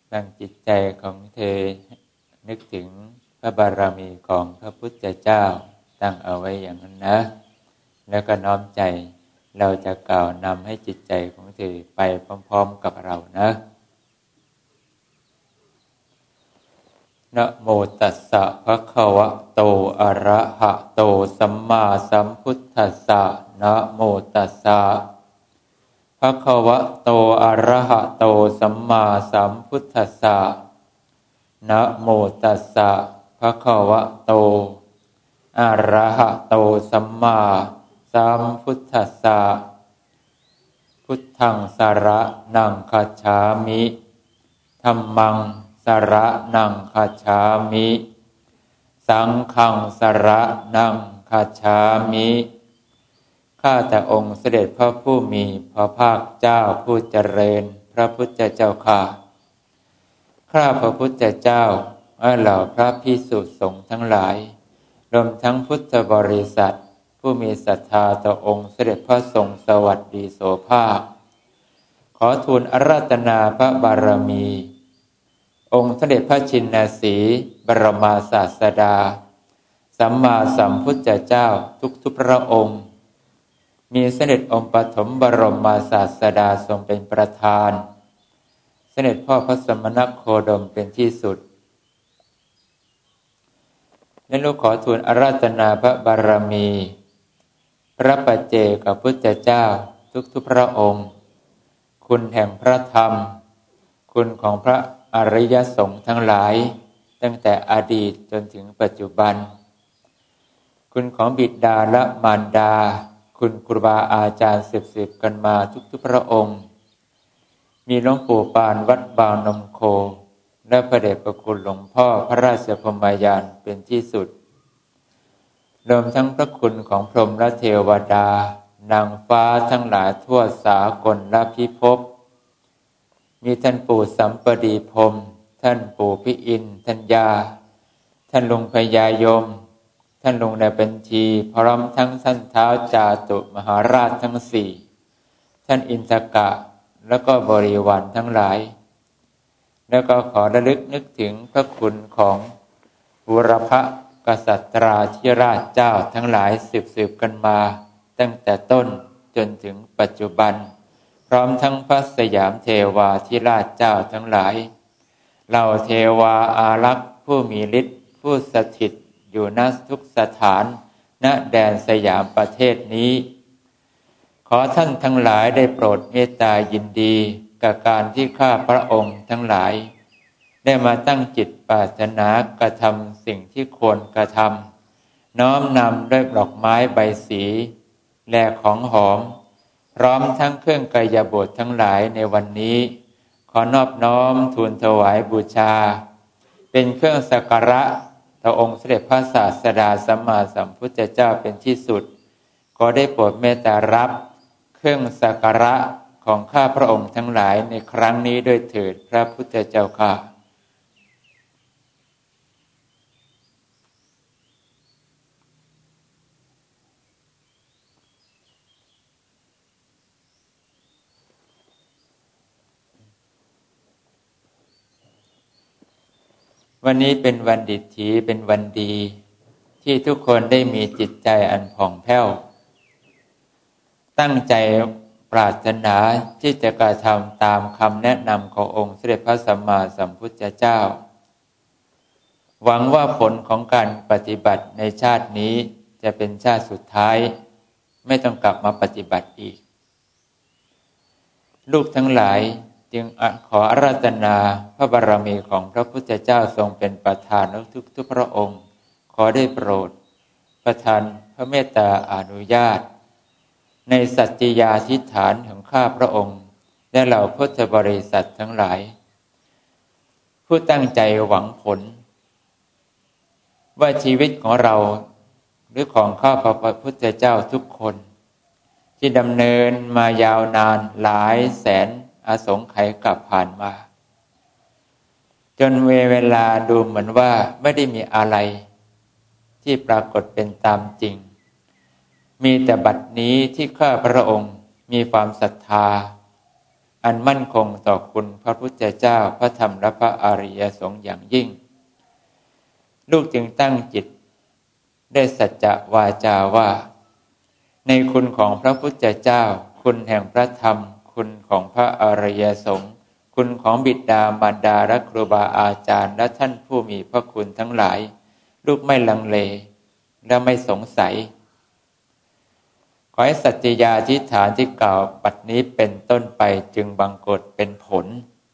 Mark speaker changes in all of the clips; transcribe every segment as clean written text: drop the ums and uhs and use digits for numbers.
Speaker 1: ตั้งจิตใจของเธอนึกถึงพระบารมีของพระพุทธเจ้าตั้งเอาไว้อย่างนั้นนะแล้วก็น้อมใจเราจะกล่าวนำให้จิตใจของเธอไปพร้อมๆกับเรานะนะโมตัสสะภะคะวะโตอะระหะโตสัมมาสัมพุทธัสสะนะโมตัสสะภะคะวะโตอะระหะโตสัมมาสัมพุทธัสสะนะโมตัสสะภะคะวะโตอะระหะโตสัมมาสัมพุทธัสสะพุทธังสรณังคัจฉามิธัมมังสรณังคัจฉามิสังฆังสรณังคัจฉามิข้าแต่องค์เสด็จพระผู้มีพระภาคเจ้าผู้เจริญพระพุทธเจ้าข้าพระพุทธเจ้าและเหล่าพระภิกษุสงฆ์ทั้งหลายรวมทั้งพุทธบริษัทผู้มีศรัทธาต่อองค์เสด็จพระทรงสวัสดีโสภาคขอทูลอาราธนาพระบารมีองค์เสด็จพระชินสีห์บรมศาสดาสัมมาสัมพุทธเจ้าทุกพระองค์มีเสด็จองค์ปฐมบรมศาสดาทรงเป็นประธานเสด็จพ่อพระสมณโคดมเป็นที่สุดและลูกขอทูลอาราธนาพระบารมีพระปัจเจกพุทธเจ้าทุกพระองค์คุณแห่งพระธรรมคุณของพระอริยสงฆ์ทั้งหลายตั้งแต่อดีตจนถึงปัจจุบันคุณของบิดาและมารดาคุณครูบาอาจารย์สืบกันมาทุกพระองค์มีหลวงปู่ปานวัดบางนมโคและพระเดชพระคุณหลวงพ่อพระราชพรหมยานเป็นที่สุดรวมทั้งพระคุณของพรหมและเทวดานางฟ้าทั้งหลายทั่วสากลและพิภพมีท่านปู่สัมปดีพรหมท่านปู่พิอินทร์ท่านยาท่านลุงพญายมท่านลุงในบัญชีพร้อมทั้งท่านท้าวจาตุมหาราชทั้งสี่ท่านอินทกะแล้วก็บริวารทั้งหลายแล้วก็ขอระลึกนึกถึงพระคุณของบูรพกษัตราธิราชเจ้าทั้งหลายสืบกันมาตั้งแต่ต้นจนถึงปัจจุบันพร้อมทั้งพระสยามเทวาธิราชเจ้าทั้งหลายเหล่าเทวาอารักษ์ผู้มีฤทธิ์ผู้สถิตอยู่ณทุกสถานณแดนสยามประเทศนี้ขอท่านทั้งหลายได้โปรดเมตตายินดีกับการที่ข้าพระองค์ทั้งหลายได้มาตั้งจิตปรารถนากระทำสิ่งที่ควรกระทำน้อมนำด้วยดอกไม้ใบสีและของหอมพร้อมทั้งเครื่องกายบททั้งหลายในวันนี้ขอนอบน้อมทูลถวายบูชาเป็นเครื่องสักการะต่อองค์เสด็จพระศาสดาสัมมาสัมพุทธเจ้าเป็นที่สุดขอได้โปรดเมตตารับเครื่องสักการะของข้าพระองค์ทั้งหลายในครั้งนี้ด้วยเถิดพระพุทธเจ้าข้าวันนี้เป็นวันดิถีเป็นวันดีที่ทุกคนได้มีจิตใจอันผ่องแผ้วตั้งใจปรารถนาที่จะกระทำตามคำแนะนำขององค์เสด็จพระสัมมาสัมพุทธเจ้าหวังว่าผลของการปฏิบัติในชาตินี้จะเป็นชาติสุดท้ายไม่ต้องกลับมาปฏิบัติอีกลูกทั้งหลายจึงขออาราธนาพระบารมีของพระพุทธเจ้าทรงเป็นประธานทุกพระองค์ขอได้โปรดประทานพระเมตตาอนุญาตในสัจจิยาธิษฐานของข้าพระองค์และเหล่าพุทธบริษัททั้งหลายผู้ตั้งใจหวังผลว่าชีวิตของเราหรือของข้าพระพุทธเจ้าทุกคนที่ดำเนินมายาวนานหลายแสนอสงไขยกลับผ่านมาจนเวลาดูเหมือนว่าไม่ได้มีอะไรที่ปรากฏเป็นตามจริงมีแต่บัดนี้ที่ข้าพระองค์มีความศรัทธาอันมั่นคงต่อคุณพระพุทธเจ้าพระธรรมและพระอริยสงฆ์อย่างยิ่งลูกจึงตั้งจิตได้สัจจะวาจาว่าในคุณของพระพุทธเจ้าคุณแห่งพระธรรมคุณของพระอริยสงฆ์คุณของบิดามารดาและครูบาอาจารย์และท่านผู้มีพระคุณทั้งหลายลูกไม่ลังเลและไม่สงสัยขอให้สัจจยาธิฐานที่กล่าวบัดนี้เป็นต้นไปจึงบังเกิดเป็นผล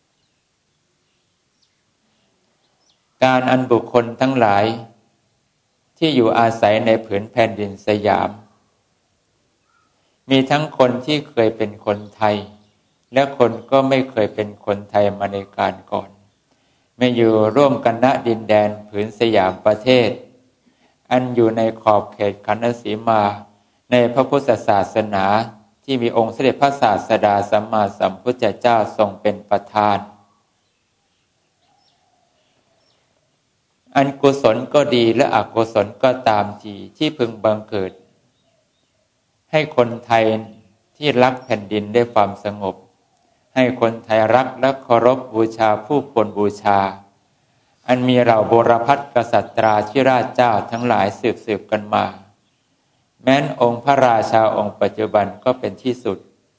Speaker 1: การอันบุคคลทั้งหลายที่อยู่อาศัยในผืนแผ่นดินสยามมีทั้งคนที่เคยเป็นคนไทยและคนก็ไม่เคยเป็นคนไทยมาในการก่อนมาอยู่ร่วมกันณดินแดนผืนสยามประเทศอันอยู่ในขอบเขตขันธสีมาในพระพุทธศาสนาที่มีองค์เสด็จพระศาสดาสัมมาสัมพุทธเจ้าทรงเป็นประธานอันกุศลก็ดีและอกุศลก็ตามทีที่พึงบังเกิดให้คนไทยที่รักแผ่นดินได้ความสงบให้คนไทยรักและเคารพบูชาผู้ควรบูชาอันมีเหล่าโบรพกษัตราธิราชเจ้าทั้งหลายสืบกันมาแม้นองค์พระราชาองค์ปัจจุบันก็เป็นที่สุด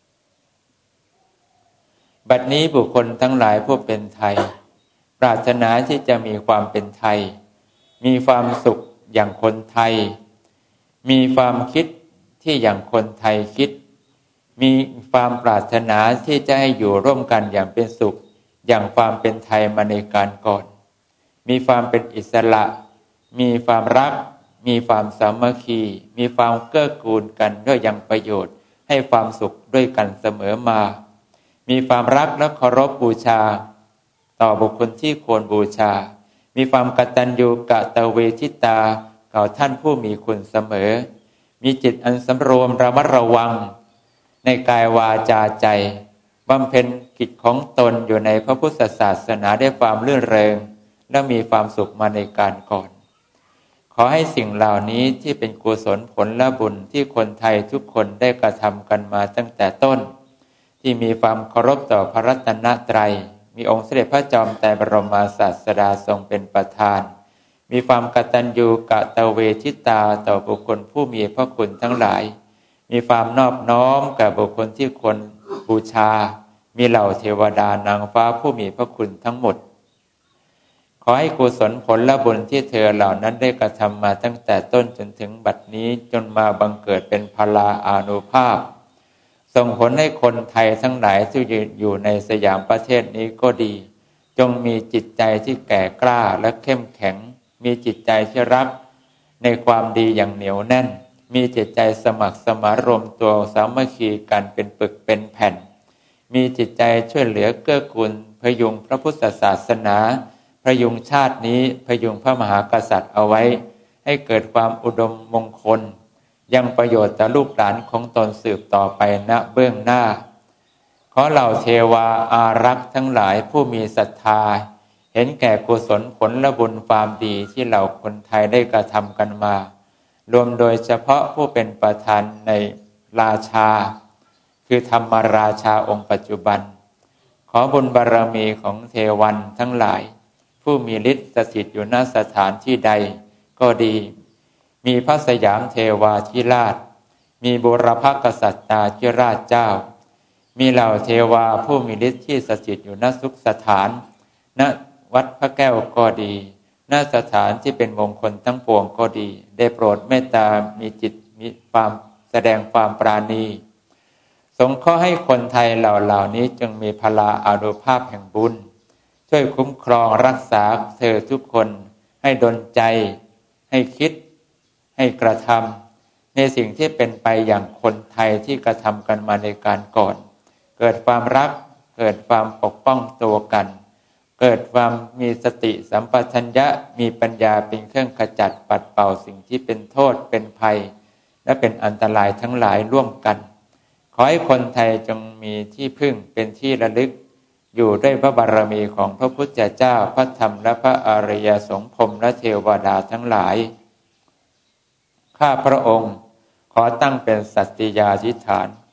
Speaker 1: บัดนี้บุคคลทั้งหลายผู้เป็นไทยปรารถนาที่จะมีความเป็นไทยมีความสุขอย่างคนไทยมีความคิดที่อย่างคนไทยคิดมีความปรารถนาที่จะให้อยู่ร่วมกันอย่างเป็นสุขอย่างความเป็นไทยมาในการก่อนมีความเป็นอิสระมีความรักมีความสามัคคีมีความเกื้อกูลกันด้วยยังประโยชน์ให้ความสุขด้วยกันเสมอมามีความรักและเคารพบูชาต่อบุคคลที่ควรบูชามีความกตัญญูกตเวทิตาต่อท่านผู้มีคุณเสมอมีจิตอันสำรวมระมัดระวังในกายวาจาใจบำเพ็ญกิจของตนอยู่ในพระพุทธศาสนาด้วยความรื่นเริงและมีความสุขมาในการก่อนขอให้สิ่งเหล่านี้ที่เป็นกุศลผลและบุญที่คนไทยทุกคนได้กระทำกันมาตั้งแต่ต้นที่มีความเคารพต่อพระรัตนตรัยมีองค์เสด็จพระจอมไตรบรมศาสดาทรงเป็นประธานมีความกตัญญูกตเวทิตาต่อบุคคลผู้มีพระคุณทั้งหลายมีความนอบน้อมกับบุคคลที่ควรบูชามีเหล่าเทวดานางฟ้าผู้มีพระคุณทั้งหมดขอให้กุศลผลและบุญที่เธอเหล่านั้นได้กระทำมาตั้งแต่ต้นจนถึงบัดนี้จนมาบังเกิดเป็นพลาอานุภาพส่งผลให้คนไทยทั้งหลายที่อยู่ในสยามประเทศนี้ก็ดีจงมีจิตใจที่แก่กล้าและเข้มแข็งมีจิตใจที่รักในความดีอย่างเหนียวแน่นมีจิตใจสมัครสมานรวมตัวสามัคคีกันเป็นปึกเป็นแผ่นมีจิตใจช่วยเหลือเกื้อกูลพยุงพระพุทธศาสนาพยุงชาตินี้พยุงพระมหากษัตริย์เอาไว้ให้เกิดความอุดมมงคลยังประโยชน์ต่อลูกหลานของตนสืบต่อไปณเบื้องหน้าขอเหล่าเทวาอารักษ์ทั้งหลายผู้มีศรัทธาเห็นแก่กุศลผลและบุญความดีที่เหล่าคนไทยได้กระทำกันมารวมโดยเฉพาะผู้เป็นประธานในราชาคือธรรมราชาองค์ปัจจุบันขอบุญบารมีของเทวันทั้งหลายผู้มีฤทธิ์สถิตอยู่ณสถานที่ใดก็ดีมีพระสยามเทวาธิราชมีบุรพกษัตริย์ธิราชเจ้ามีเหล่าเทวาผู้มีฤทธิ์ที่สถิตอยู่ณสุขสถานณวัดพระแก้วก็ดีณสถานที่เป็นมงคลทั้งปวงก็ดีได้โปรดเมตตามีจิตมีความแสดงความปราณีสงเคราะห์ให้คนไทยเหล่านี้จงมีพลาอานุภาพแห่งบุญช่วยคุ้มครองรักษาเธอทุกคนให้ดลใจให้คิดให้กระทำในสิ่งที่เป็นไปอย่างคนไทยที่กระทำกันมาในการก่อนเกิดความรักเกิดความปกป้องตัวกันเกิดความมีสติสัมปชัญญะมีปัญญาเป็นเครื่องขจัดปัดเป่าสิ่งที่เป็นโทษเป็นภัยและเป็นอันตรายทั้งหลายร่วมกันขอให้คนไทยจงมีที่พึ่งเป็นที่ระลึกอยู่ด้วยพระบารมีของพระพุทธเจ้าพระธรรมและพระอริยสงฆ์พรหมและเทวดาทั้งหลายข้าพระองค์ขอตั้งเป็นสัตย์ยาธิฐาน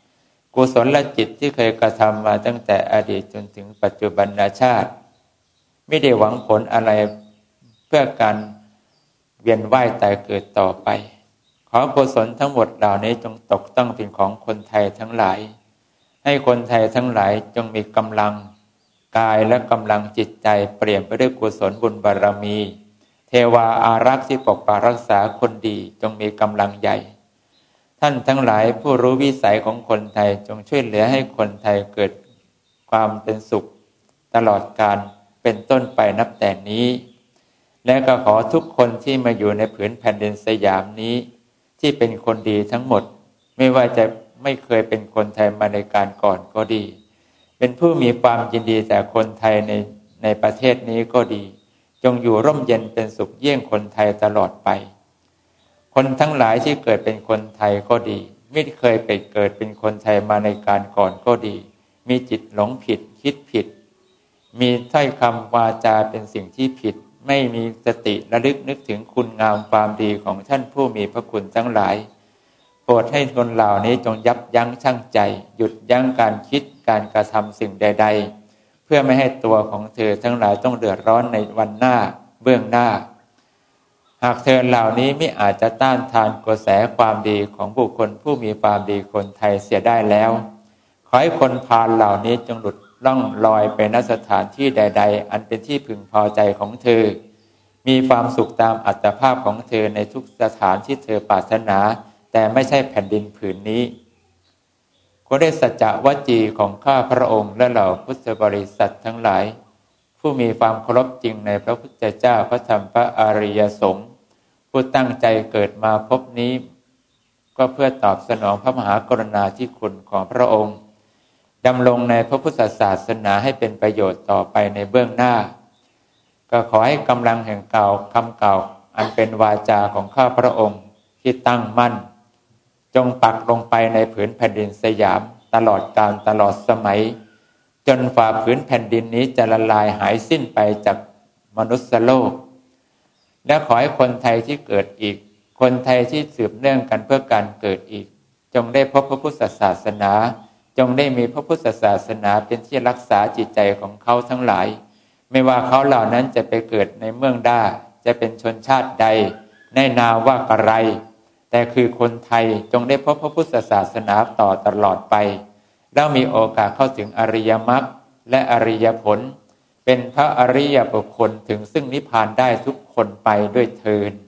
Speaker 1: กุศลจิตที่เคยกระทำมาตั้งแต่อดีตจนถึงปัจจุบันชาติไม่ได้หวังผลอะไรเพื่อการเวียนว่ายตายเกิดต่อไปขอกุศลทั้งหมดเหล่านี้จงตกต้องเป็นของคนไทยทั้งหลายให้คนไทยทั้งหลายจงมีกำลังกายและกำลังจิตใจเปลี่ยนไปด้วยกุศลบุญบารมีเทวาอารักษ์ที่ปกปักรักษาคนดีจงมีกำลังใหญ่ท่านทั้งหลายผู้รู้วิสัยของคนไทยจงช่วยเหลือให้คนไทยเกิดความเป็นสุขตลอดกาลเป็นต้นไปนับแต่นี้และก็ขอทุกคนที่มาอยู่ในผืนแผ่นดินสยามนี้ที่เป็นคนดีทั้งหมดไม่ว่าจะไม่เคยเป็นคนไทยมาในการก่อนก็ดีเป็นผู้มีความยินดีแต่คนไทยในประเทศนี้ก็ดีจงอยู่ร่มเย็นเป็นสุขเยี่ยงคนไทยตลอดไปคนทั้งหลายที่เกิดเป็นคนไทยก็ดีไม่เคยไปเกิดเป็นคนไทยมาในการก่อนก็ดีมีจิตหลงผิดคิดผิดมีถ้อยคำวาจาเป็นสิ่งที่ผิดไม่มีสติระลึกนึกถึงคุณงามความดีของท่านผู้มีพระคุณทั้งหลายโปรดให้คนเหล่านี้จงยับยั้งชั่งใจหยุดยั้งการคิดการกระทำสิ่งใดๆเพื่อไม่ให้ตัวของเธอทั้งหลายต้องเดือดร้อนในวันหน้าเบื้องหน้าหากเธอเหล่านี้ไม่อาจจะต้านทานกระแสความดีของบุคคลผู้มีความดีคนไทยเสียได้แล้วขอให้คนพาลเหล่านี้จงหลุดล่องลอยไปณสถานที่ใดๆอันเป็นที่พึงพอใจของเธอมีความสุขตามอัตภาพของเธอในทุกสถานที่เธอปรารถนาแต่ไม่ใช่แผ่นดินผืนนี้ขอได้สัจจะวจีของข้าพระองค์และเหล่าพุทธบริษัททั้งหลายผู้มีความเคารพจริงในพระพุทธเจ้าพระธรรมพระอริยสงฆ์ผู้ตั้งใจเกิดมาพบนี้ก็เพื่อตอบสนองพระมหากรุณาธิคุณของพระองค์ดำรงในพระพุทธศาสนาให้เป็นประโยชน์ต่อไปในเบื้องหน้าก็ขอให้กำลังแห่งคำกล่าวอันเป็นวาจาของข้าพระองค์ที่ตั้งมั่นจงปักลงไปในผืนแผ่นดินสยามตลอดกาลตลอดสมัยจนฝ่าผืนแผ่นดินนี้จะละลายหายสิ้นไปจากมนุษยโลกและขอให้คนไทยที่เกิดอีกคนไทยที่สืบเนื่องกันเพื่อการเกิดอีกจงได้พบพระพุทธศาสนาจงได้มีพระพุทธศาสนาเป็นที่รักษาจิตใจของเขาทั้งหลายไม่ว่าเขาเหล่านั้นจะไปเกิดในเมืองด้าจะเป็นชนชาติใดในนามว่าอะไรแต่คือคนไทยจงได้พบพระพุทธศาสนาต่อตลอดไปแล้วมีโอกาสเข้าถึงอริยมรรคและอริยผลเป็นพระอริยบุคคลถึงซึ่งนิพพานได้ทุกคนไปด้วยเทอญ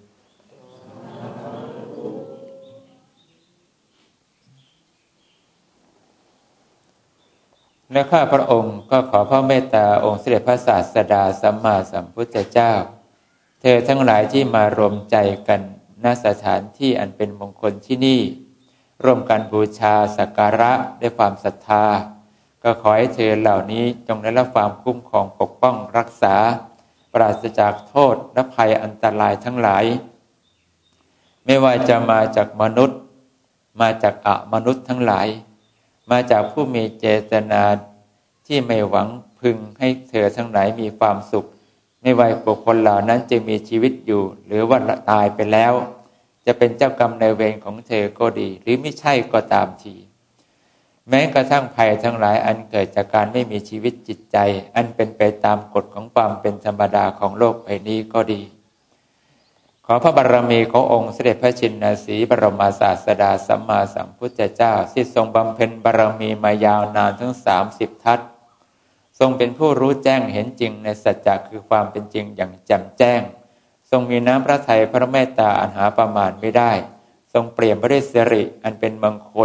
Speaker 1: และข้าพระองค์ก็ขอพระเมตตาองค์เสด็จพระศาสดาสัมมาสัมพุทธเจ้าเธอทั้งหลายที่มารวมใจกันณสถานที่อันเป็นมงคลที่นี่ร่วมกันบูชาสักการะด้วยความศรัทธาก็ขอให้เธอเหล่านี้จงได้รับความคุ้มครองปกป้องรักษาปราศจากโทษและภัยอันตรายทั้งหลายไม่ว่าจะมาจากมนุษย์มาจากอมนุษย์ทั้งหลายมาจากผู้มีเจตนาที่ไม่หวังพึงให้เธอทั้งหลายมีความสุขไม่ว่าบุคคลเหล่านั้นจะมีชีวิตอยู่หรือว่าตายไปแล้วจะเป็นเจ้ากรรมนายเวรของเธอก็ดีหรือไม่ใช่ก็ตามทีแม้กระทั่งภัยทั้งหลายอันเกิดจากการไม่มีชีวิตจิตใจอันเป็นไปตามกฎของความเป็นธรรมดาของโลกใบนี้ก็ดีขอพระบารมีขององค์เสด็จพระชินสีห์บรมศาสดาสัมมาสัมพุทธเจ้าที่ทรงบำเพ็ญบารมีมายาวนานถึง30 ทัศน์ทรงเป็นผู้รู้แจ้งเห็นจริงในสัจจะคือความเป็นจริงอย่างแจ่มแจ้งทรงมีน้ำพระทัยพระเมตตาอันหาประมาณไม่ได้ทรงเปลี่ยนไปด้วยสิริอันเป็นมงคล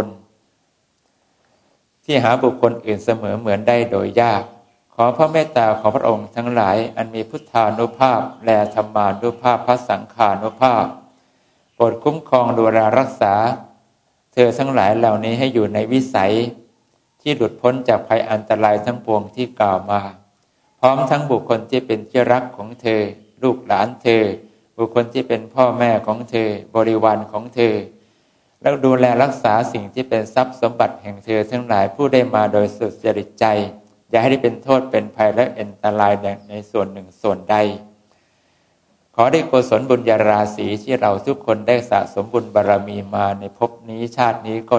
Speaker 1: ที่หาบุคคลอื่นเสมอเหมือนได้โดยยากขอพระเมตตาของพระองค์ทั้งหลายอันมีพุทธานุภาพและธรรมานุภาพพระสังฆานุภาพโปรดคุ้มครองดูแลรักษาเธอทั้งหลายเหล่านี้ให้อยู่ในวิสัยที่หลุดพ้นจากภัยอันตรายทั้งปวงที่กล่าวมาพร้อมทั้งบุคคลที่เป็นที่รักของเธอลูกหลานเธอบุคคลที่เป็นพ่อแม่ของเธอบริวารของเธอแล้วดูแลรักษาสิ่งที่เป็นทรัพย์สมบัติแห่งเธอทั้งหลายผู้ได้มาโดยสุจริตใจอย่าให้ได้เป็นโทษเป็นภัยและอันตรายในส่วนหนึ่งส่วนใดขอได้กุศลบุญญาราศีที่เราทุกคนได้สะสมบุญบารมีมาในภพนี้ชาตินี้ก็ดี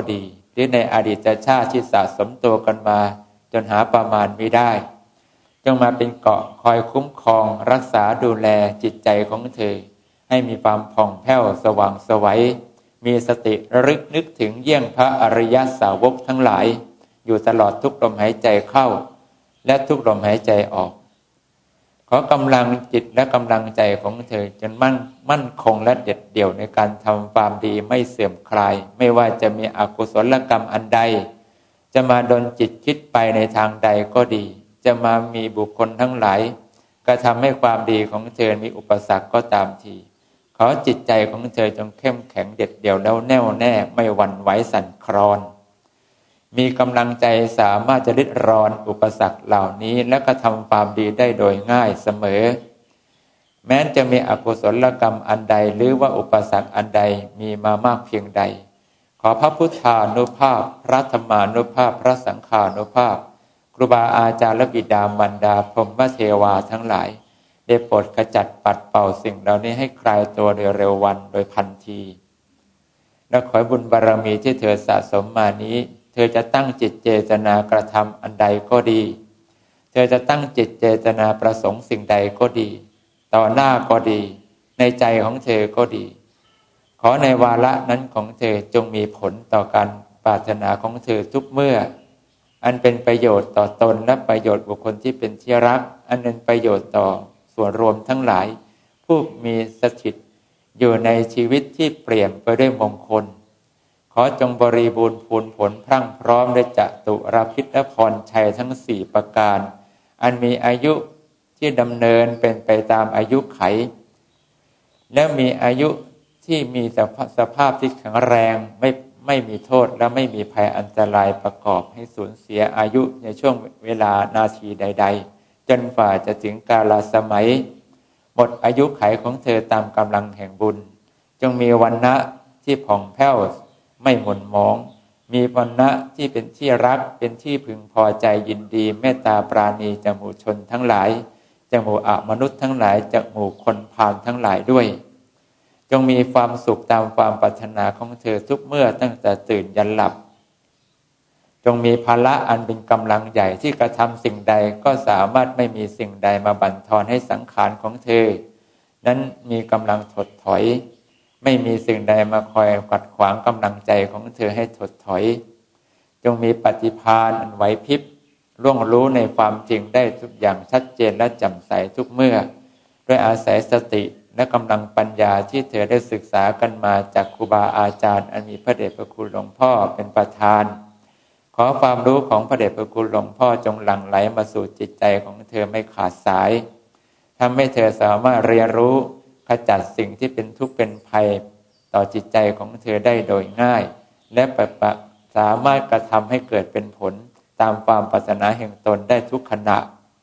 Speaker 1: หรือในอดีตชาติที่สะสมตัวกันมาจนหาประมาณไม่ได้จงมาเป็นเกราะคอยคุ้มครองรักษาดูแลจิตใจของเธอให้มีความผ่องแผ้วสว่างไสวมีสติระลึกนึกถึงเยี่ยงพระอริยสาวกทั้งหลายอยู่ตลอดทุกลมหายใจเข้าและทุกลมหายใจออกขอกำลังจิตและกำลังใจของเธอจนมั่นคงและเด็ดเดี่ยวในการทำความดีไม่เสื่อมคลายไม่ว่าจะมีอกุศลกรรมอันใดจะมาดลจิตคิดไปในทางใดก็ดีจะมามีบุคคลทั้งหลายกระทำให้ความดีของเธอมีอุปสรรคก็ตามทีขอจิตใจของเธอจงเข้มแข็งเด็ดเดี่ยวแล้วแน่วแน่ไม่หวั่นไหวสั่นคลอนมีกำลังใจสามารถจะริดรอนอุปสรรคเหล่านี้และกระทำความดีได้โดยง่ายเสมอแม้จะมีอกุศลกรรมอันใดหรือว่าอุปสรรคอันใดมีมามากเพียงใดขอพระพุทธานุภาพพระธรรมานุภาพพระสังฆานุภาพครูบาอาจารย์และบิดามารดาพรหมเทวาทั้งหลายได้โปรดขจัดปัดเป่าสิ่งเหล่านี้ให้คลายตัวโดยเร็ววันโดยทันทีและขอบุญบารมีที่เธอสะสมมานี้เธอจะตั้งจิตเจตนากระทำอันใดก็ดีเธอจะตั้งจิตเจตนาประสงค์สิ่งใดก็ดีต่อหน้าก็ดีในใจของเธอก็ดีขอในวาระนั้นของเธอจงมีผลต่อการปรารถนาของเธอทุกเมื่ออันเป็นประโยชน์ต่อตนและประโยชน์บุคคลที่เป็นที่รักอันเป็นประโยชน์ต่อส่วนรวมทั้งหลายผู้มีสถิตอยู่ในชีวิตที่เปลี่ยนไปด้วยมงคลขอจงบริบูรณ์พูนผลพรั่งพร้อมด้วยจตุรพิษและพรชัยทั้ง4ประการอันมีอายุที่ดำเนินเป็นไปตามอายุไขและมีอายุที่มีสภาพที่แข็งแรงไม่มีโทษและไม่มีภัยอันตรายประกอบให้สูญเสียอายุในช่วงเวลานาทีใดๆจนฝ่าจะถึงกาลสมัยหมดอายุไขของเธอตามกำลังแห่งบุญจงมีวรรณะที่ผ่องแผ้วไม่หม่นหมองมีวรรณะที่เป็นที่รักเป็นที่พึงพอใจยินดีเมตตาปราณีจากหมู่ชนทั้งหลายจากหมู่มนุษย์ทั้งหลายจากหมู่คนพาลทั้งหลายด้วยจงมีความสุขตามความปรารถนาของเธอทุกเมื่อตั้งแต่ตื่นยันหลับจงมีภาระอันเป็นกำลังใหญ่ที่กระทำสิ่งใดก็สามารถไม่มีสิ่งใดมาบั่นทอนให้สังขารของเธอนั้นมีกำลังถดถอยไม่มีสิ่งใดมาคอยขัดขวางกำลังใจของเธอให้ถดถอยจงมีปฏิภาณอันไหวพริบล่วงรู้ในความจริงได้ทุกอย่างชัดเจนและแจ่มใสทุกเมื่อด้วยอาศัยสติและกำลังปัญญาที่เธอได้ศึกษากันมาจากครูบาอาจารย์อันมีพระเดชพระคุณหลวงพ่อเป็นประธานขอความรู้ของพระเดชพระคุณหลวงพ่อจงหลั่งไหลมาสู่จิตใจของเธอไม่ขาดสายทำให้เธอสามารถเรียนรู้ขจัดสิ่งที่เป็นทุกข์เป็นภัยต่อจิตใจของเธอได้โดยง่ายและสามารถกระทำให้เกิดเป็นผลตามความปรารถนาแห่งตนได้ทุกขณะ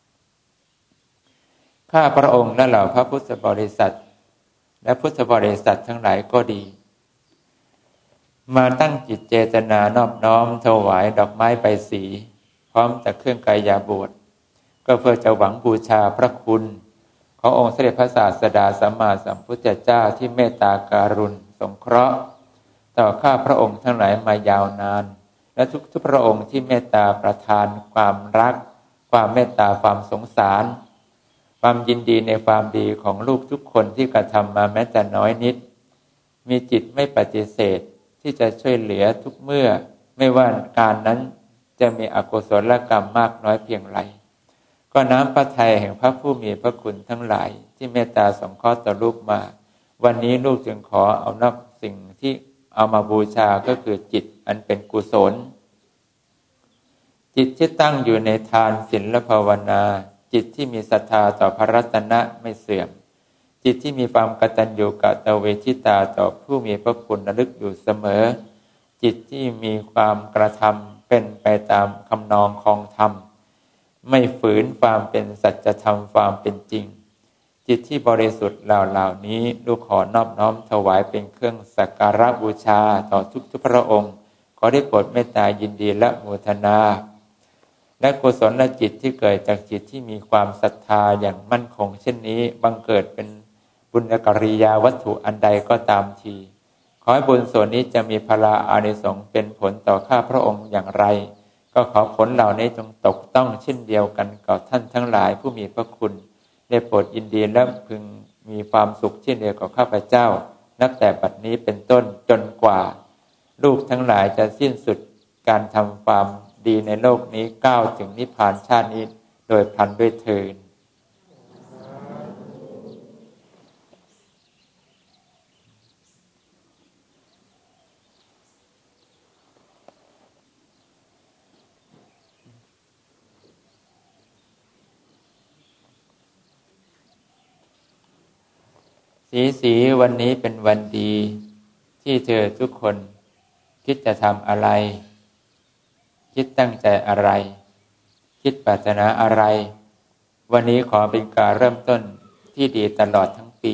Speaker 1: ข้าพระองค์และเหล่าพระพุทธบริษัทและพุทธบริษัททั้งหลายก็ดีมาตั้งจิตเจตนานอบน้อมถวายดอกไม้ใบสีพร้อมแต่เครื่องกายบวชก็เพื่อจะหวังบูชาพระคุณขององค์สมเด็จพระศาสดาสัมมาสัมพุทธเจ้าที่เมตตาการุณสงเคราะห์ต่อข้าพระองค์ทั้งหลายมายาวนานและทุกพระองค์ที่เมตตาประทานความรักความเมตตาความสงสารความยินดีในความดีของลูกทุกคนที่กระทำมาแม้แต่น้อยนิดมีจิตไม่ปฏิเสธที่จะช่วยเหลือทุกเมื่อไม่ว่าการนั้นจะมีอกุศลกรรมมากน้อยเพียงไรก็น้ำพระทัยแห่งพระผู้มีพระคุณทั้งหลายที่เมตตาสงเคราะห์ต่อลูกมาวันนี้ลูกจึงขอเอานับสิ่งที่เอามาบูชาก็คือจิตอันเป็นกุศลจิตที่ตั้งอยู่ในทานศีลและภาวนาจิตที่มีศรัทธาต่อพระรัตนะไม่เสื่อมจิตที่มีความกตัญญูกตเวทิตาต่อผู้มีพระคุณระลึกอยู่เสมอจิตที่มีความกระทำเป็นไปตามคำนองคองธรรมไม่ฝืนความเป็นสัจธรรมความเป็นจริงจิตที่บริสุทธิ์เหล่านี้ลูกขอนอบน้อมถวายเป็นเครื่องสักการะบูชาต่อทุกพระองค์ขอได้โปรดเมตตายินดีและโมทนาและกุศลจิตที่เกิดจากจิตที่มีความศรัทธาอย่างมั่นคงเช่นนี้บังเกิดเป็นบุญกิริยาวัตถุอันใดก็ตามทีขขอให้บุญส่วนนี้จะมีพลาอานิสงส์เป็นผลต่อข้าพระองค์อย่างไรก็ขอผลเหล่านี้จงตกต้องเช่นเดียวกันกับท่านทั้งหลายผู้มีพระคุณได้โปรดยินดีและพึงมีความสุขเช่นเดียวกับข้าพเจ้านับแต่บัดนี้เป็นต้นจนกว่าลูกทั้งหลายจะสิ้นสุดการทำความดีในโลกนี้ก้าวถึงนิพพานชาตินี้โดยพลันด้วยเถิดสีวันนี้เป็นวันดีที่เธอทุกคนคิดจะทำอะไรคิดตั้งใจอะไรคิดปรารถนาอะไรวันนี้ขอเป็นการเริ่มต้นที่ดีตลอดทั้งปี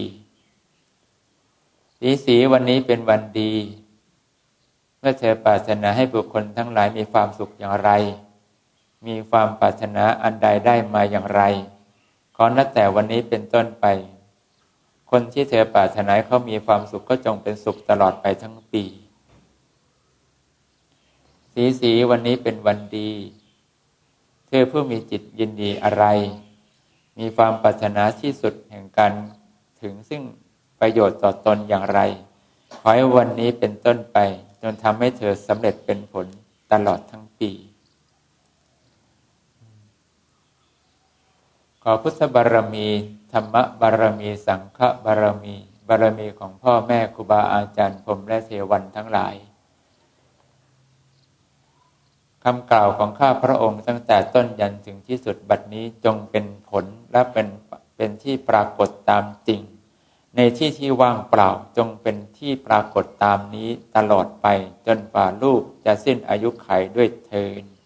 Speaker 1: สีวันนี้เป็นวันดีเมื่อเธอปรารถนาให้บุคคลทั้งหลายมีความสุขอย่างไรมีความปรารถนาอันใดได้มาอย่างไรขอนับแต่วันนี้เป็นต้นไปคนที่เธอปรารถนาเขามีความสุขก็จงเป็นสุขตลอดไปทั้งปีสีวันนี้เป็นวันดีเธอผู้มีจิตยินดีอะไรมีความปรารถนาที่สุดแห่งการถึงซึ่งประโยชน์ต่อตนอย่างไรขอให้วันนี้เป็นต้นไปจนทำให้เธอสำเร็จเป็นผลตลอดทั้งปีขอพุทธบารมีธรรมบารมีสังฆบารมีบารมีของพ่อแม่ครูบาอาจารย์พรหมและเทวันทั้งหลายคำกล่าวของข้าพระองค์ตั้งแต่ต้นยันถึงที่สุดบัดนี้จงเป็นผลและเป็นที่ปรากฏตามจริงในที่ที่ว่างเปล่าจงเป็นที่ปรากฏตามนี้ตลอดไปจนฝ่าลูกจะสิ้นอายุขัยด้วยเทอญ